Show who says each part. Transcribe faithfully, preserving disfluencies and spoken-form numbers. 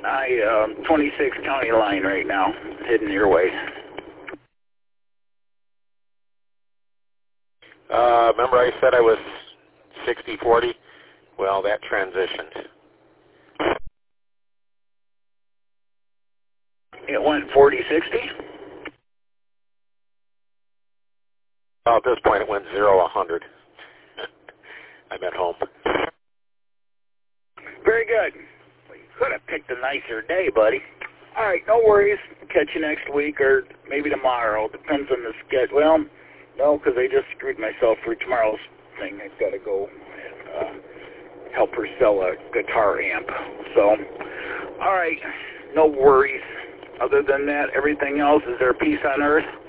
Speaker 1: I, um, twenty-six county line right now, heading your way.
Speaker 2: Uh, remember I said I was sixty forty? Well, that transitioned.
Speaker 1: It went forty sixty?
Speaker 2: Well, at this point it went zero a hundred. I'm at home.
Speaker 1: Very good. Well, you could have picked a nicer day, buddy. All right, no worries. Catch you next week or maybe tomorrow. Depends on the schedule. Well, no, because I just screwed myself for tomorrow's thing. I've got to go and uh, help her sell a guitar amp. So, all right, no worries. Other than that, everything else, is there peace on earth?